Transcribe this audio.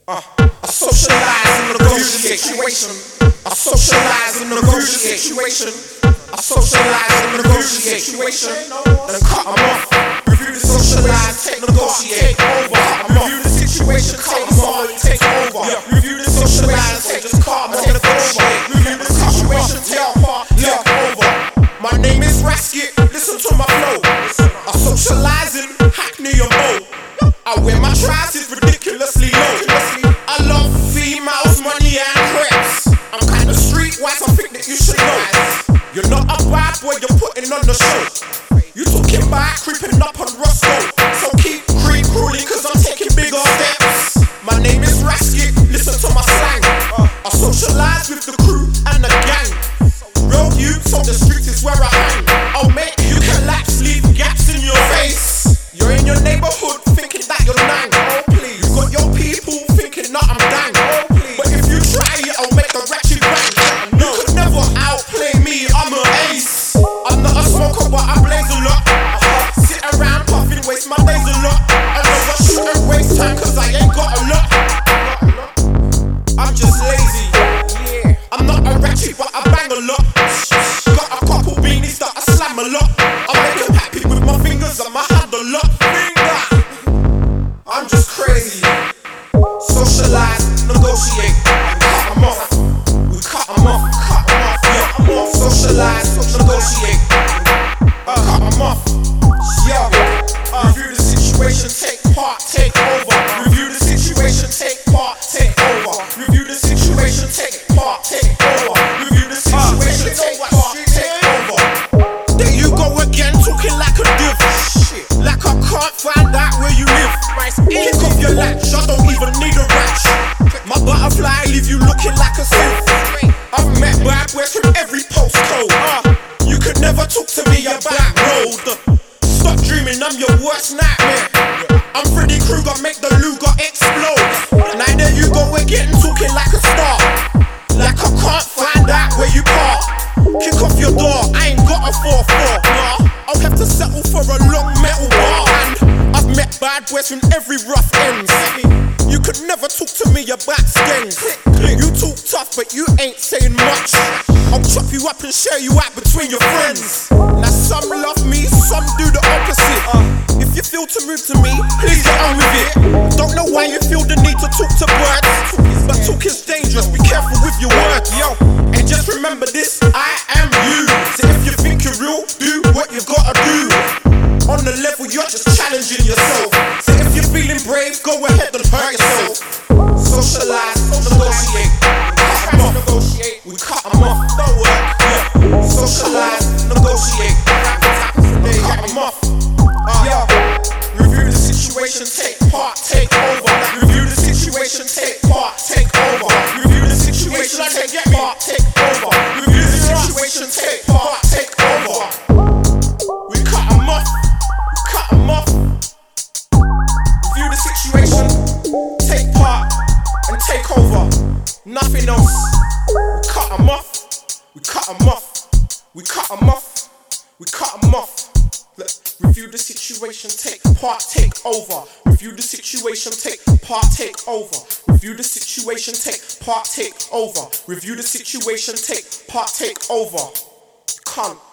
I socialize and negotiate situation. I socialize and negotiate situation. I socialize and negotiate situation. Then cut 'em off. Review the socialize, take negotiate over. Review the situation, cut 'em off, take over. Review the socialize, take just cut 'em off, negotiate. Review the situation, take apart, over. My name is Rasket, listen to my flow. I socialize in Hackney and Mo. I wear my trousers ridiculously low. I love females, money and crepes. I'm kinda streetwise, I think that you should know. You're not a bad boy, you're putting on the show. You talking about creeping up on Roscoe. So keep crawling cause I'm taking bigger steps. My name is Rasket, listen to my slang. I socialize with the crew and the gang. Real youths on the streets is where I hang. I'll make you collapse, leave gaps in your face. You're in your neighborhood thinking that you're nang. Oh please, you got your people thinking that I'm dang. Oh please, but if you try it, I'll make the ratchet bang. You could never outplay me, I'm an ace. I'm not a smoker, but I blaze a lot. Sit around puffing, waste my days a lot. I never shoot and waste time cause I ain't got a lot. I'm just lazy. I'm not a ratchet, but I bang a lot. Got a couple beanies that I slam a lot. I make them happy with my fingers and my hand a lot. I'm just crazy. Socialize, negotiate, and cut 'em off. We cut 'em off, yeah. Socialize, negotiate, cut 'em off, yeah. Review the situation, take part, take over. Review the situation, take part, take over. Review the situation, take part, take over. Review the situation, take part, take over. There you go again, talking like a div. Like I can't find out where you live. Kick off your latch, I don't even need a ratch. My butterfly leave you looking like a sieve. I've met bad boys from every postcode. You could never talk to me about road. Stop dreaming, I'm your worst nightmare. I'm Freddy Krueger, make the Luger explode. Now there you go again, talking like a star. Like I can't find out where you park. Kick off your door, I ain't got a 4-4. I'll have to settle for a long metal bar. And I've met bad boys from every rough ends. You could never talk to me about skins. You talk tough, but you ain't saying much. I'll chop you up and share you out between your friends. Now some love me, some do the opposite. If you feel to move to me, please get on with it. Don't know why you feel the need to talk to birds, but talk is dangerous, be careful with your words, yo. And just remember this, I am you. So if you think you're real, do what you gotta do. On the level, you're just challenging yourself. So if you're feeling brave, go ahead and hurt yourself. Socialize, negotiate, we cut 'em off, don't work, yeah. Socialize, negotiate, we cut 'em off, yeah. Review the situation, take part, take over. Review the situation, take part, take over. Review the situation, take part, take over. Review the situation, take part, take over. We cut 'em off, cut 'em off. Review the situation, take part, and take over. Nothing else. We cut 'em off, we cut 'em off, we cut 'em off, we cut 'em off. Look, review the situation, take part, take over. Review the situation, take part, take over. Review the situation, take part, take over. Review the situation, take part, take over. Cunt.